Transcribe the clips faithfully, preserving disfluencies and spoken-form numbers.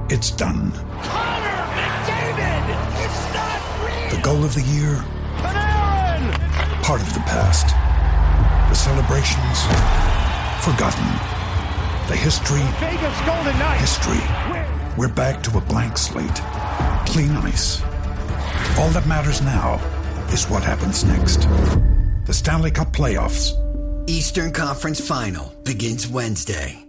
It's done. Connor McDavid! It's not real! The goal of the year? Panarin! Part of the past. The celebrations? Forgotten. The history? Vegas Golden Knights! History. We're back to a blank slate. Clean ice. All that matters now is what happens next. The Stanley Cup Playoffs. Eastern Conference Final begins Wednesday.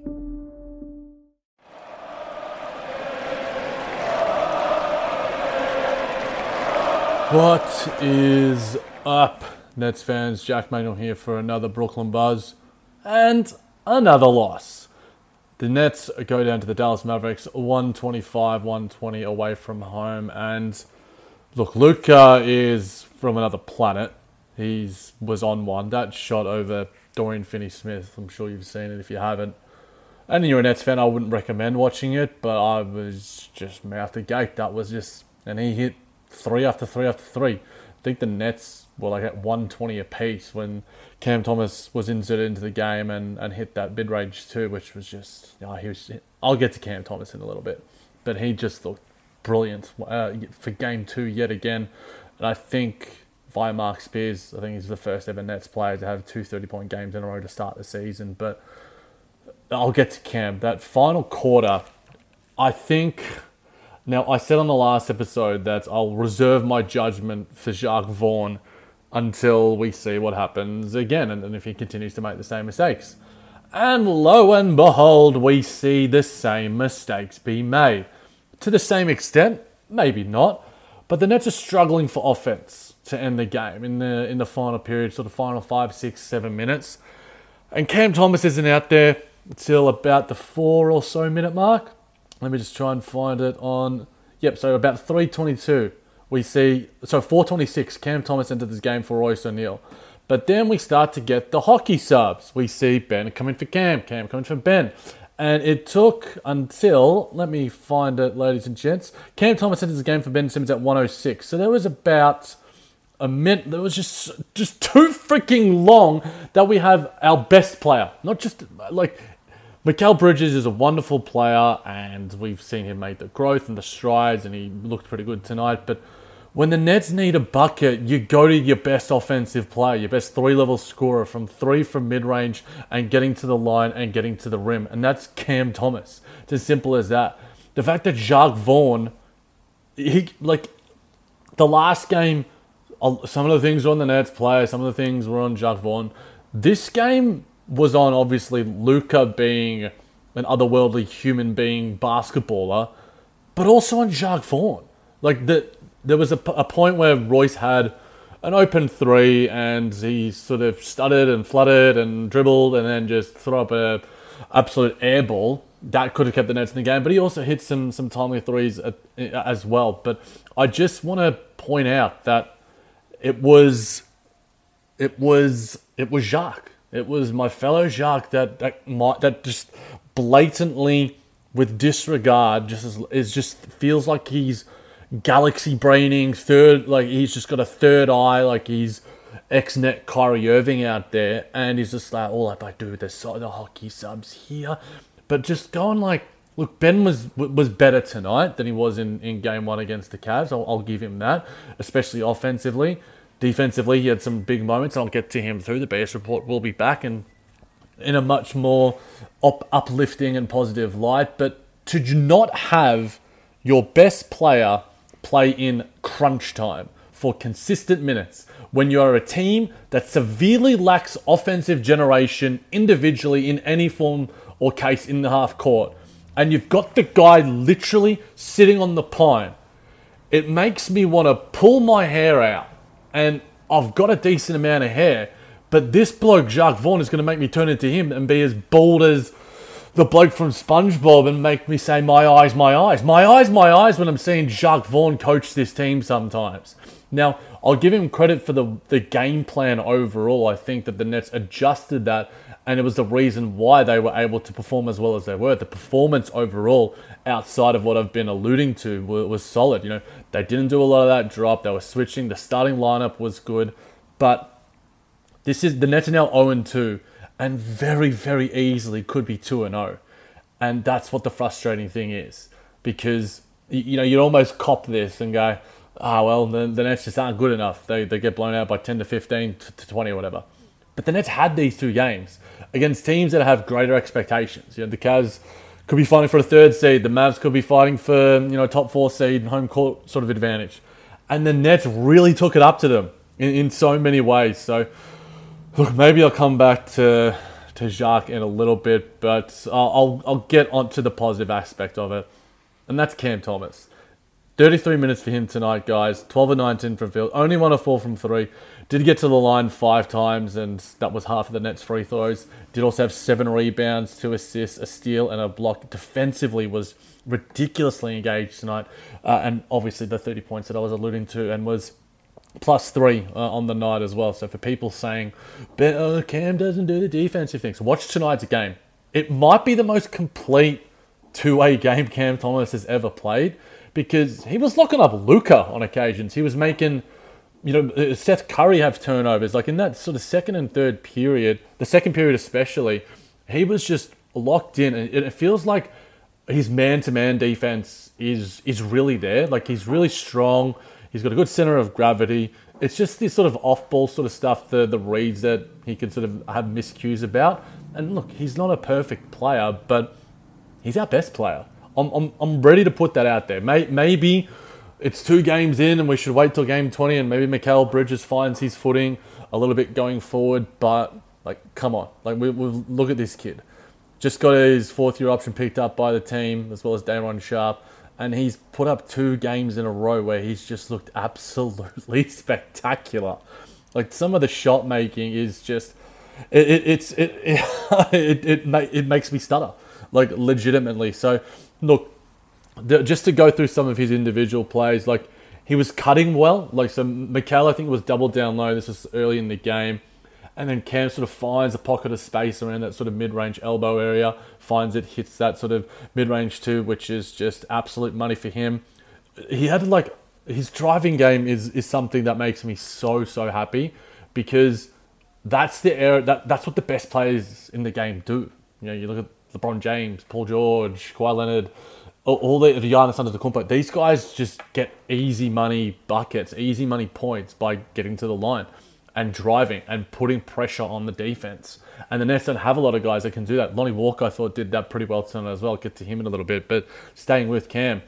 What is up, Nets fans? Jack Manuel here for another Brooklyn Buzz and another loss. The Nets go down to the Dallas Mavericks, one twenty-five one twenty away from home. And look, Luka is from another planet. He was on one. That shot over Dorian Finney-Smith, I'm sure you've seen it if you haven't. And you're a Nets fan, I wouldn't recommend watching it, but I was just mouth agape. That was just... And he hit three after three after three. I think the Nets were like at one twenty apiece when Cam Thomas was inserted into the game and, and hit that mid-range too, which was just... You know, he was, I'll get to Cam Thomas in a little bit. But he just looked brilliant uh, for game two yet again. And I think via Mark Spears, I think he's the first ever Nets player to have two thirty-point games in a row to start the season. But I'll get to Cam. That final quarter, I think... Now, I said on the last episode that I'll reserve my judgment for Jacques Vaughn until we see what happens again and, and if he continues to make the same mistakes. And lo and behold, we see the same mistakes be made. To the same extent, maybe not, but the Nets are struggling for offense to end the game in the in the final period, sort of final five, six, seven minutes. And Cam Thomas isn't out there until about the four or so minute mark. Let me just try and find it on... Yep, so about three twenty-two, we see... So four twenty-six, Cam Thomas entered this game for Royce O'Neal. But then we start to get the hockey subs. We see Ben coming for Cam, Cam coming for Ben. And it took until... Let me find it, ladies and gents. Cam Thomas entered this game for Ben Simmons at one oh six. So there was about a minute... There was just, just too freaking long that we have our best player. Not just... like... Mikal Bridges is a wonderful player, and we've seen him make the growth and the strides, and he looked pretty good tonight. But when the Nets need a bucket, you go to your best offensive player, your best three-level scorer from three from mid-range and getting to the line and getting to the rim, and that's Cam Thomas. It's as simple as that. The fact that Jacques Vaughn, he like the last game, some of the things were on the Nets player, some of the things were on Jacques Vaughn. This game was on, obviously, Luka being an otherworldly human being basketballer, but also on Jacques Vaughn. Like, the, there was a, a point where Royce had an open three, and he sort of stuttered and fluttered and dribbled and then just threw up a absolute air ball. That could have kept the Nets in the game, but he also hit some, some timely threes at, as well. But I just want to point out that it was... It was... It was Jacques. It was my fellow Jacques that that might, that just blatantly, with disregard, just is, is just feels like he's galaxy braining third, like he's just got a third eye, like he's ex-net Kyrie Irving out there, and he's just like, all I do the the hockey subs here, but just going like, look, Ben was was better tonight than he was in, in game one against the Cavs. I'll, I'll give him that, especially offensively. Defensively, he had some big moments. I'll get to him through. The B S report will be back and in a much more up, uplifting and positive light. But to not have your best player play in crunch time for consistent minutes when you are a team that severely lacks offensive generation individually in any form or case in the half court, and you've got the guy literally sitting on the pine, it makes me want to pull my hair out. And I've got a decent amount of hair, but this bloke, Jacques Vaughn, is going to make me turn into him and be as bald as the bloke from SpongeBob and make me say, my eyes, my eyes. My eyes, my eyes when I'm seeing Jacques Vaughn coach this team sometimes. Now, I'll give him credit for the, the game plan overall. I think that the Nets adjusted that, and it was the reason why they were able to perform as well as they were. The performance overall, outside of what I've been alluding to, was, was solid. You know, they didn't do a lot of that drop. They were switching. The starting lineup was good. But this is the Nets are now oh and two, and very, very easily could be two and oh. And that's what the frustrating thing is. because, you know, you'd almost cop this and go, ah, oh, well, the, the Nets just aren't good enough. They they get blown out by ten to fifteen to twenty or whatever. But the Nets had these two games against teams that have greater expectations. You know, the Cavs could be fighting for a third seed. The Mavs could be fighting for, you know, top four seed and home court sort of advantage. And the Nets really took it up to them in, in so many ways. So, look, maybe I'll come back to to Jacques in a little bit, but I'll, I'll I'll get onto the positive aspect of it, and that's Cam Thomas. thirty-three minutes for him tonight, guys. twelve of nineteen from field. Only one of four from three. Did get to the line five times, and that was half of the Nets' free throws. Did also have seven rebounds, two assists, a steal, and a block. Defensively was ridiculously engaged tonight. Uh, and obviously the thirty points that I was alluding to, and was plus three uh, on the night as well. So for people saying, but, oh, Cam doesn't do the defensive things, watch tonight's game. It might be the most complete two-way game Cam Thomas has ever played, because he was locking up Luka on occasions. He was making, you know, Seth Curry have turnovers. Like in that sort of second and third period, the second period especially, he was just locked in. And it feels like his man-to-man defense is is really there. Like he's really strong. He's got a good center of gravity. It's just this sort of off-ball sort of stuff, the, the reads that he can sort of have miscues about. And look, he's not a perfect player, but he's our best player. I'm, I'm, I'm ready to put that out there. May, maybe it's two games in and we should wait till game twenty, and maybe Mikal Bridges finds his footing a little bit going forward. But, like, come on. Like, we, we look at this kid. Just got his fourth-year option picked up by the team, as well as Daron Sharp. And he's put up two games in a row where he's just looked absolutely spectacular. Like, some of the shot making is just, it it it's, it it it, it, ma- it makes me stutter, like legitimately. So, look, the, just to go through some of his individual plays, like he was cutting well. Like, so Mikal, I think, was doubled down low. This was early in the game. And then Cam sort of finds a pocket of space around that sort of mid-range elbow area, finds it, hits that sort of mid-range too, which is just absolute money for him. He had like, his driving game is is something that makes me so, so happy, because that's the era, that that's what the best players in the game do. You know, you look at LeBron James, Paul George, Kawhi Leonard, all, all the, the Giannis Antetokounmpo. These guys just get easy money buckets, easy money points by getting to the line and driving and putting pressure on the defense. And the Nets don't have a lot of guys that can do that. Lonnie Walker, I thought, did that pretty well tonight as well. I'll get to him in a little bit. But staying with Cam,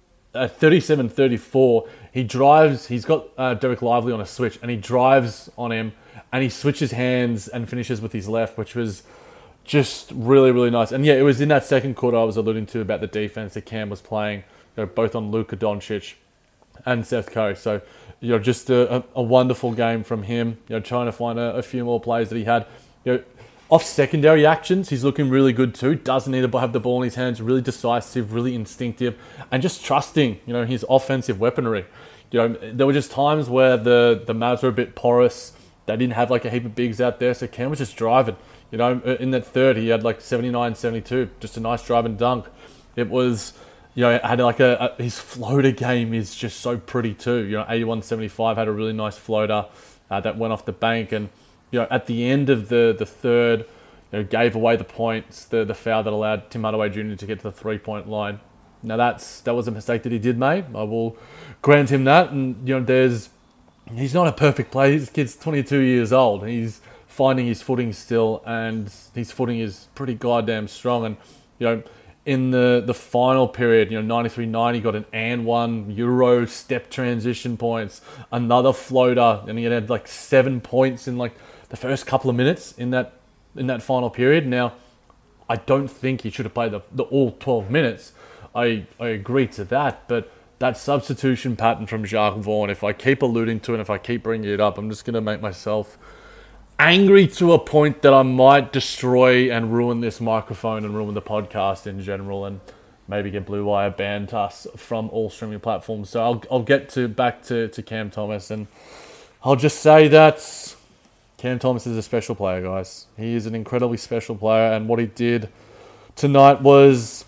at thirty-seven thirty-four, he drives, he's got uh, Derek Lively on a switch, and he drives on him, and he switches hands and finishes with his left, which was just really, really nice. And yeah, it was in that second quarter I was alluding to about the defense that Cam was playing, you know, both on Luka Doncic and Seth Curry. So, you know, just a, a wonderful game from him. You know, trying to find a, a few more plays that he had. You know, off secondary actions, he's looking really good too. Doesn't need to have the ball in his hands. Really decisive, really instinctive, and just trusting, you know, his offensive weaponry. You know, there were just times where the the Mavs were a bit porous. They didn't have like a heap of bigs out there, so Cam was just driving. You know, in that third, he had like seventy-nine seventy-two, just a nice drive and dunk. It was, you know, had like a, a his floater game is just so pretty too. You know, eighty-one seventy-five had a really nice floater uh, that went off the bank, and you know, at the end of the, the third, you know, gave away the points, the the foul that allowed Tim Hardaway Junior to get to the three-point line. Now that's that was a mistake that he did make. I will grant him that. And you know, there's he's not a perfect player. This kid's twenty-two years old. He's finding his footing still, and his footing is pretty goddamn strong. And you know, in the, the final period, you know, ninety-three ninety, got an and one Euro step transition points, another floater, and he had like seven points in like the first couple of minutes in that in that final period. Now, I don't think he should have played the, the all twelve minutes. I, I agree to that, but that substitution pattern from Jacques Vaughn, if I keep alluding to it, and if I keep bringing it up, I'm just going to make myself angry to a point that I might destroy and ruin this microphone and ruin the podcast in general, and maybe get Blue Wire banned us from all streaming platforms. So I'll I'll get to back to, to Cam Thomas, and I'll just say that Cam Thomas is a special player, guys. He is an incredibly special player, and what he did tonight was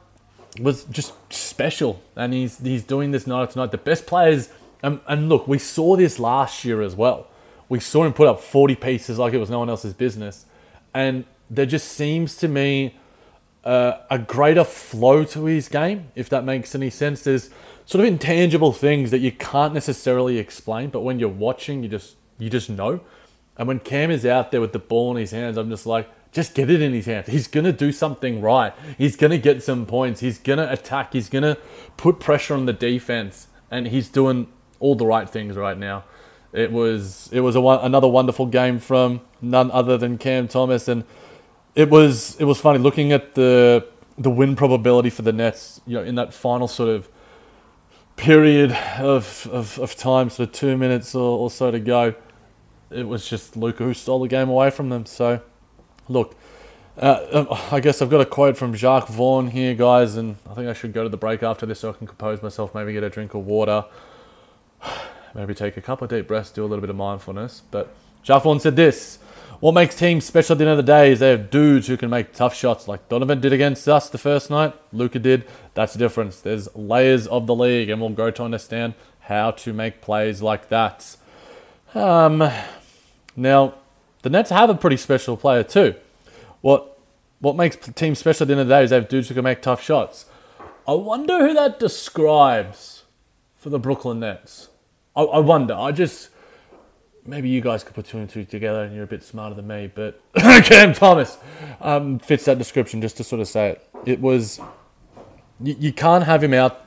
was just special. And he's he's doing this night tonight. The best players, and, and look, we saw this last year as well. We saw him put up forty pieces like it was no one else's business. And there just seems to me uh, a greater flow to his game, if that makes any sense. There's sort of intangible things that you can't necessarily explain, but when you're watching, you just you just know. And when Cam is out there with the ball in his hands, I'm just like, just get it in his hands. He's going to do something right. He's going to get some points. He's going to attack. He's going to put pressure on the defense. And he's doing all the right things right now. It was it was a, another wonderful game from none other than Cam Thomas. And it was it was funny looking at the the win probability for the Nets, you know, in that final sort of period of of, of time, sort of two minutes or, or so to go. It was just Luka who stole the game away from them. So, look, uh, I guess I've got a quote from Jacques Vaughn here, guys, and I think I should go to the break after this so I can compose myself, maybe get a drink of water, maybe take a couple of deep breaths, do a little bit of mindfulness. But Jacques Vaughn said this: what makes teams special at the end of the day is they have dudes who can make tough shots like Donovan did against us the first night, Luka did. That's the difference. There's layers of the league, and we'll grow to understand how to make plays like that. Um... Now, the Nets have a pretty special player too. What what makes teams special at the end of the day is they have dudes who can make tough shots. I wonder who that describes for the Brooklyn Nets. I, I wonder. I just... Maybe you guys could put two and two together and you're a bit smarter than me, but Cam Thomas um, fits that description, just to sort of say it. It was... You, you can't have him out...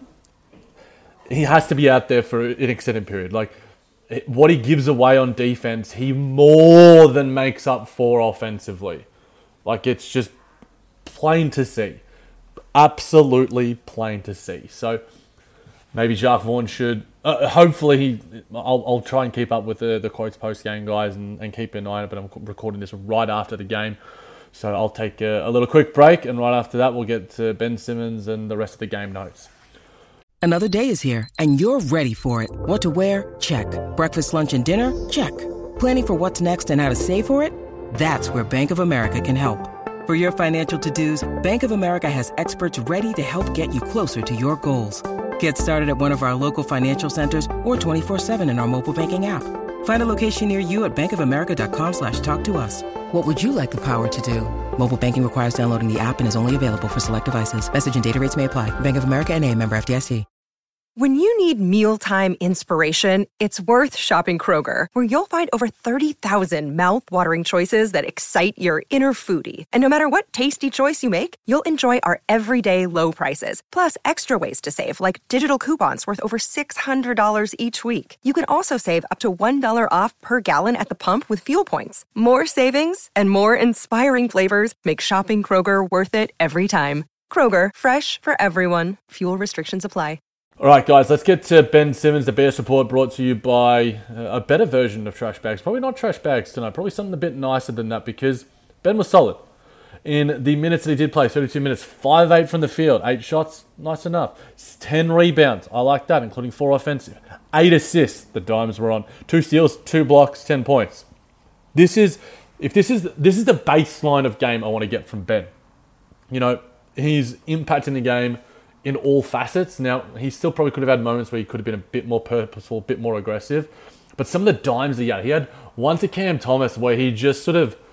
He has to be out there for an extended period. Like... What he gives away on defense, he more than makes up for offensively. Like, it's just plain to see. Absolutely plain to see. So, maybe Jacques Vaughn should... Uh, hopefully, he, I'll, I'll try and keep up with the, the quotes post-game, guys, and, and keep an eye on it, but I'm recording this right after the game. So, I'll take a, a little quick break, and right after that, we'll get to Ben Simmons and the rest of the game notes. Another day is here, and you're ready for it. What to wear? Check. Breakfast, lunch, and dinner? Check. Planning for what's next and how to save for it? That's where Bank of America can help. For your financial to-dos, Bank of America has experts ready to help get you closer to your goals. Get started at one of our local financial centers or twenty-four seven in our mobile banking app. Find a location near you at bankofamerica.com slash talk to us. What would you like the power to do? Mobile banking requires downloading the app and is only available for select devices. Message and data rates may apply. Bank of America N A, member F D I C. When you need mealtime inspiration, it's worth shopping Kroger, where you'll find over thirty thousand mouth-watering choices that excite your inner foodie. And no matter what tasty choice you make, you'll enjoy our everyday low prices, plus extra ways to save, like digital coupons worth over six hundred dollars each week. You can also save up to one dollar off per gallon at the pump with fuel points. More savings and more inspiring flavors make shopping Kroger worth it every time. Kroger, fresh for everyone. Fuel restrictions apply. All right, guys, let's get to Ben Simmons, the B S Report, brought to you by a better version of Trash Bags. Probably not Trash Bags tonight, probably something a bit nicer than that, because Ben was solid. In the minutes that he did play, thirty-two minutes, five of eight from the field, eight shots, nice enough. ten rebounds, I like that, including four offensive. eight assists, the Dimes were on. two steals, two blocks, ten points. This is, if this is, this is the baseline of game I want to get from Ben. You know, he's impacting the game in all facets. Now, he still probably could have had moments where he could have been a bit more purposeful, a bit more aggressive. But some of the dimes he had, he had one to Cam Thomas where he just sort of,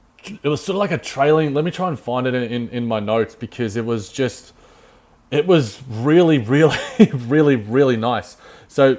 it was sort of like a trailing, let me try and find it in, in, in my notes, because it was just, it was really, really, really, really nice. So,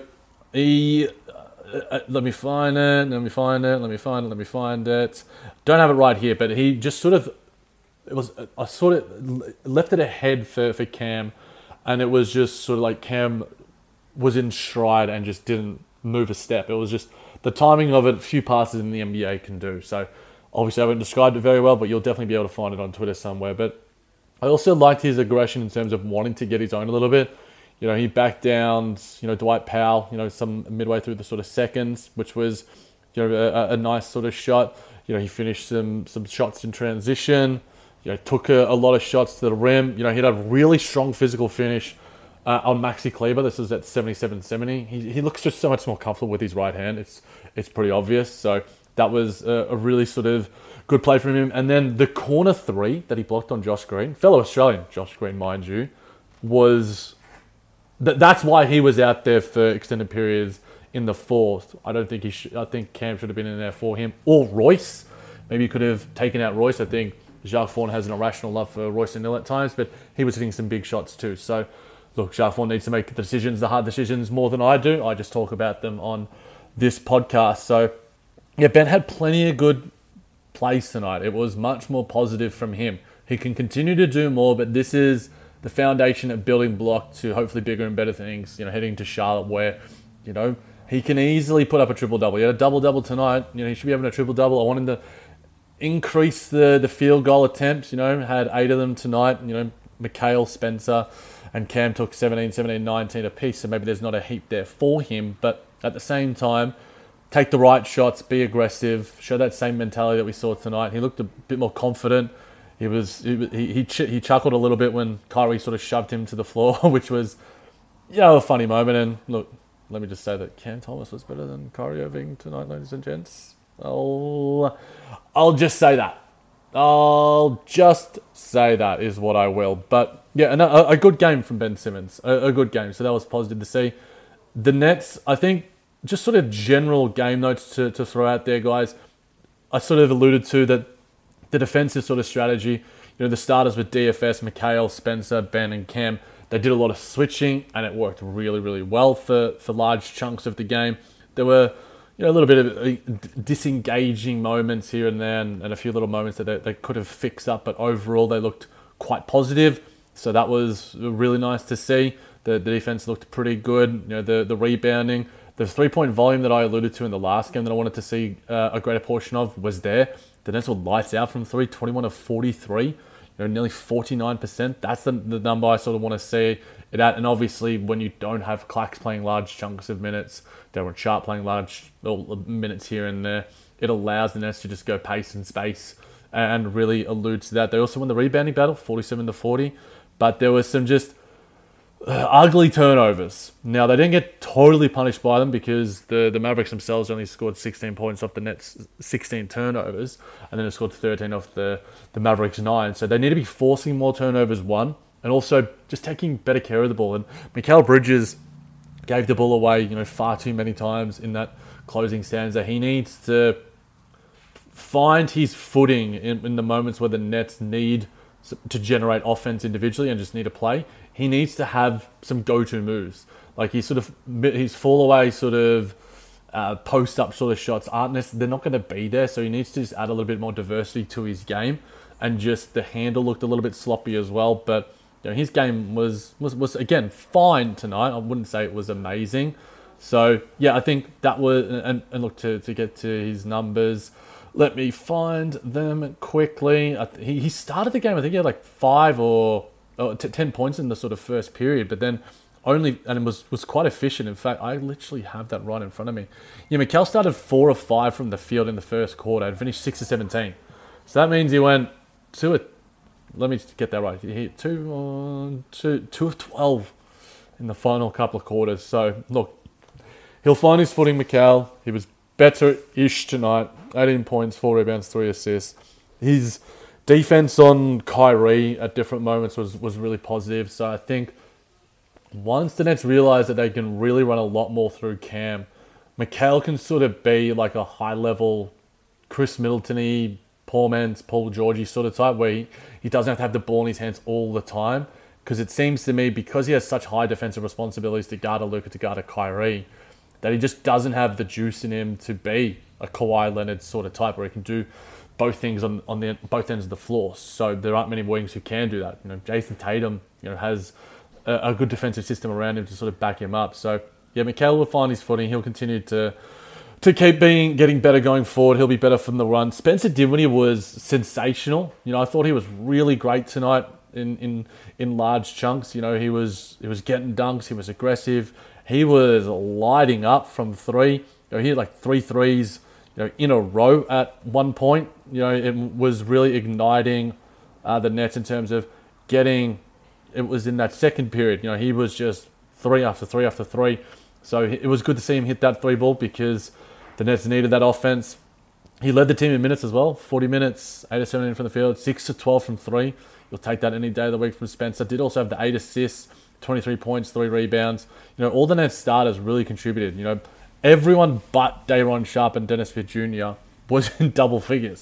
he, uh, let me find it, let me find it, let me find it, let me find it. Don't have it right here, but he just sort of, It was I sort of left it ahead for, for Cam, and it was just sort of like Cam was in stride and just didn't move a step. It was just the timing of it, a few passes in the N B A can do. So obviously I haven't described it very well, but you'll definitely be able to find it on Twitter somewhere. But I also liked his aggression in terms of wanting to get his own a little bit. You know, he backed down, you know, Dwight Powell, you know, some midway through the sort of seconds, which was, you know, a, a nice sort of shot. You know, he finished some some shots in transition. You know, took a, a lot of shots to the rim. You know, he had a really strong physical finish uh, on Maxi Kleber. This is at seventy-seven seventy. He he looks just so much more comfortable with his right hand. It's it's pretty obvious. So that was a, a really sort of good play from him. And then the corner three that he blocked on Josh Green, fellow Australian Josh Green, mind you, was... Th- that's why he was out there for extended periods in the fourth. I don't think he should... I think Cam should have been in there for him. Or Royce. Maybe you could have taken out Royce. I think Jacques Vaughan has an irrational love for Royce O'Neal at times, but he was hitting some big shots too. So, look, Jacques Vaughan needs to make the decisions, the hard decisions, more than I do. I just talk about them on this podcast. So, yeah, Ben had plenty of good plays tonight. It was much more positive from him. He can continue to do more, but this is the foundation of building block to hopefully bigger and better things, you know, heading to Charlotte where, you know, he can easily put up a triple-double. He had a double-double tonight. You know, he should be having a triple-double. I want him to increase the, the field goal attempts, you know, had eight of them tonight. You know, Mikhail, Spencer, and Cam took seventeen, seventeen, nineteen apiece, so maybe there's not a heap there for him. But at the same time, take the right shots, be aggressive, show that same mentality that we saw tonight. He looked a bit more confident. He was he he he, ch- he chuckled a little bit when Kyrie sort of shoved him to the floor, which was, you know, a funny moment. And look, let me just say that Cam Thomas was better than Kyrie Irving tonight, ladies and gents. I'll, I'll just say that. I'll just say that is what I will. But yeah, a, a good game from Ben Simmons. A, a good game. So that was positive to see. The Nets, I think, just sort of general game notes to, to throw out there, guys. I sort of alluded to that the defensive sort of strategy, you know, the starters with D F S, Mikhail, Spencer, Ben, and Cam, they did a lot of switching, and it worked really, really well for, for large chunks of the game. There were, you know, a little bit of disengaging moments here and there, and, and a few little moments that they, they could have fixed up, but overall they looked quite positive. So that was really nice to see. The, the defense looked pretty good. You know, the, the rebounding, the three-point volume that I alluded to in the last game that I wanted to see uh, a greater portion of was there. The Nets were lights out from three, twenty-one of forty-three, you know, nearly forty-nine percent. That's the, the number I sort of want to see it at. And obviously, when you don't have Clax playing large chunks of minutes, Darren Sharp playing large minutes here and there, it allows the Nets to just go pace and space and really allude to that. They also won the rebounding battle, forty-seven to forty, but there was some just Uh, ugly turnovers. Now, they didn't get totally punished by them because the, the Mavericks themselves only scored sixteen points off the Nets' sixteen turnovers, and then it scored thirteen off the, the Mavericks' nine. So they need to be forcing more turnovers, one, and also just taking better care of the ball. And Mikal Bridges gave the ball away, you know, far too many times in that closing stanza. He needs to find his footing in, in the moments where the Nets need to generate offense individually and just need to play. He needs to have some go-to moves. Like he sort of, his fall away sort of uh, post-up sort of shots aren't necessarily, they're not going to be there. So he needs to just add a little bit more diversity to his game. And just the handle looked a little bit sloppy as well. But you know, his game was, was, was again, fine tonight. I wouldn't say it was amazing. So yeah, I think that was, and, and look, to, to get to his numbers, let me find them quickly. He, he started the game, I think he had like five or, or t- ten points in the sort of first period, but then only, and it was, was quite efficient. In fact, I literally have that right in front of me. Yeah, Mikal started four or five from the field in the first quarter and finished six of seventeen. So that means he went two of, let me just get that right. He hit two, uh, two, two of twelve in the final couple of quarters. So look, he'll find his footing, Mikal. He was better-ish tonight. eighteen points, four rebounds, three assists. His defense on Kyrie at different moments was, was really positive. So I think once the Nets realize that they can really run a lot more through Cam, Mikal can sort of be like a high-level Chris Middleton-y, Paul Mans, Paul George sort of type where he, he doesn't have to have the ball in his hands all the time. Because it seems to me, because he has such high defensive responsibilities to guard a Luka, to guard a Kyrie, that he just doesn't have the juice in him to be a Kawhi Leonard sort of type where he can do both things on, on the both ends of the floor. So there aren't many wings who can do that. You know, Jason Tatum, you know, has a, a good defensive system around him to sort of back him up. So yeah, Mikal will find his footing. He'll continue to to keep being getting better going forward. He'll be better from the run. Spencer Dinwiddie was sensational. You know, I thought he was really great tonight in in in large chunks. You know, he was he was getting dunks. He was aggressive. He was lighting up from three. You know, he had like three threes, you know, in a row at one point. You know, it was really igniting uh, the Nets in terms of getting. It was in that second period. You know, he was just three after three after three. So it was good to see him hit that three ball because the Nets needed that offense. He led the team in minutes as well. forty minutes, eight of seventeen from the field, six to twelve from three. You'll take that any day of the week from Spencer. Did also have the eight assists, twenty-three points, three rebounds. You know, all the Nets starters really contributed. You know, everyone but Day'Ron Sharpe and Dennis Smith Junior was in double figures. You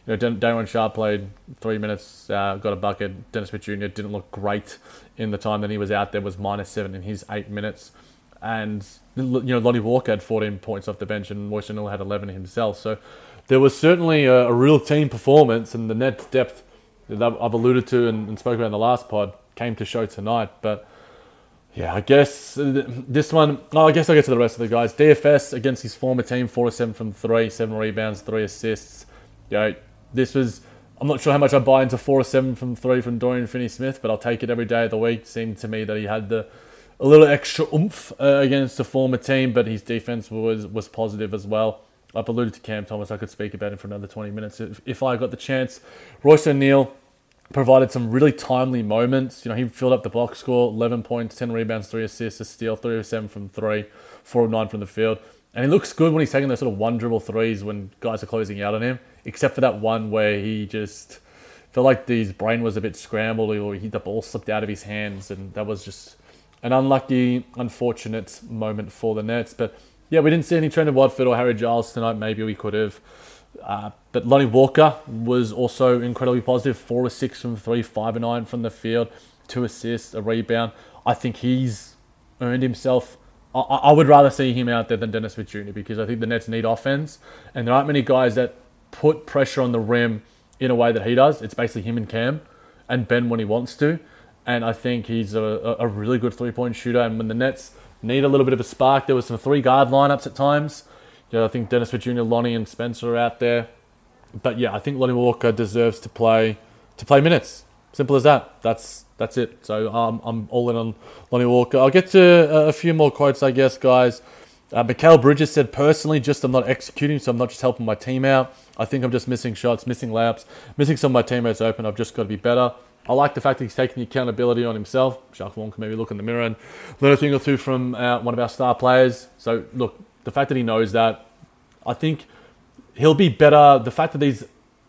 You know, Darren Sharp played three minutes, uh, got a bucket. Dennis Smith Junior didn't look great in the time that he was out there, was minus seven in his eight minutes. And, you know, Lonnie Walker had fourteen points off the bench and Royce O'Neal had eleven himself. So there was certainly a, a real team performance, and the Nets' depth that I've alluded to and, and spoke about in the last pod came to show tonight. But, yeah, I guess this one, oh, I guess I'll get to the rest of the guys. D F S against his former team, four to seven from three, seven rebounds, three assists. You know, this was, I'm not sure how much I buy into four to seven from three from Dorian Finney-Smith, but I'll take it every day of the week. It seemed to me that he had the a little extra oomph uh, against a former team, but his defense was was positive as well. I've alluded to Cam Thomas. I could speak about him for another twenty minutes if, if I got the chance. Royce O'Neal provided some really timely moments. You know, he filled up the box score, eleven points, ten rebounds, three assists, a steal, three of seven from three, four of nine from the field. And he looks good when he's taking those sort of one dribble threes when guys are closing out on him, except for that one where he just felt like his brain was a bit scrambled, or he, the ball slipped out of his hands, and that was just an unlucky, unfortunate moment for the Nets. But yeah, we didn't see any Trendon Watford or Harry Giles tonight. Maybe we could have. Uh, but Lonnie Walker was also incredibly positive. Four or six from three, five and nine from the field, two assists, a rebound. I think he's earned himself. I, I would rather see him out there than Dennis Smith Junior because I think the Nets need offense, and there aren't many guys that put pressure on the rim in a way that he does. It's basically him and Cam, and Ben when he wants to. And I think he's a, a really good three-point shooter. And when the Nets need a little bit of a spark, there was some three-guard lineups at times. You know, I think Dennis Smith Junior, Lonnie, and Spencer are out there. But yeah, I think Lonnie Walker deserves to play to play minutes. Simple as that. That's that's it. So um, I'm all in on Lonnie Walker. I'll get to a, a few more quotes, I guess, guys. Uh, Mikal Bridges said, personally, just I'm not executing, so I'm not just helping my team out. I think I'm just missing shots, missing layups, missing some of my teammates open. I've just got to be better. I like the fact that he's taking the accountability on himself. Jacques Vaughn can maybe look in the mirror and learn a thing or two from uh, one of our star players. So, look, the fact that he knows that, I think he'll be better. The fact that these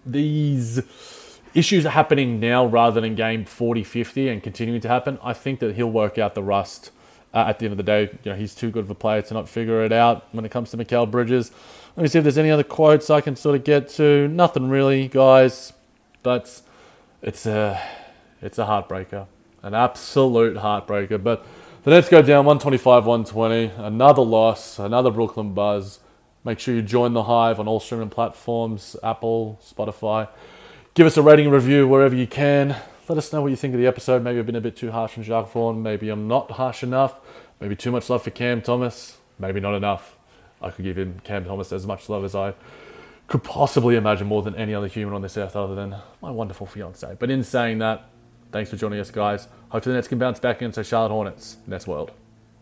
these issues are happening now rather than game forty, fifty and continuing to happen, I think that he'll work out the rust uh, at the end of the day. You know, he's too good of a player to not figure it out when it comes to Mikal Bridges. Let me see if there's any other quotes I can sort of get to. Nothing really, guys. But it's a... It's a heartbreaker. An absolute heartbreaker. But the Nets go down one twenty-five one twenty. Another loss. Another Brooklyn buzz. Make sure you join the Hive on all streaming platforms. Apple, Spotify. Give us a rating and review wherever you can. Let us know what you think of the episode. Maybe I've been a bit too harsh on Jacques Vaughn. Maybe I'm not harsh enough. Maybe too much love for Cam Thomas. Maybe not enough. I could give him Cam Thomas as much love as I could possibly imagine more than any other human on this earth other than my wonderful fiance. But in saying that, thanks for joining us, guys. Hopefully the Nets can bounce back against the Charlotte Hornets. Nets World.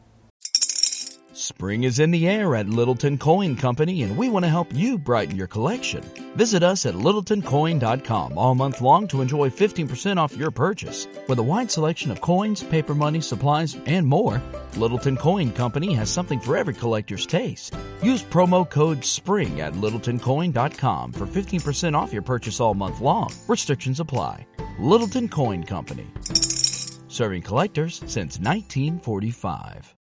Spring is in the air at Littleton Coin Company, and we want to help you brighten your collection. Visit us at littleton coin dot com all month long to enjoy fifteen percent off your purchase. With a wide selection of coins, paper money, supplies, and more, Littleton Coin Company has something for every collector's taste. Use promo code SPRING at littleton coin dot com for fifteen percent off your purchase all month long. Restrictions apply. Littleton Coin Company. Serving collectors since nineteen forty-five.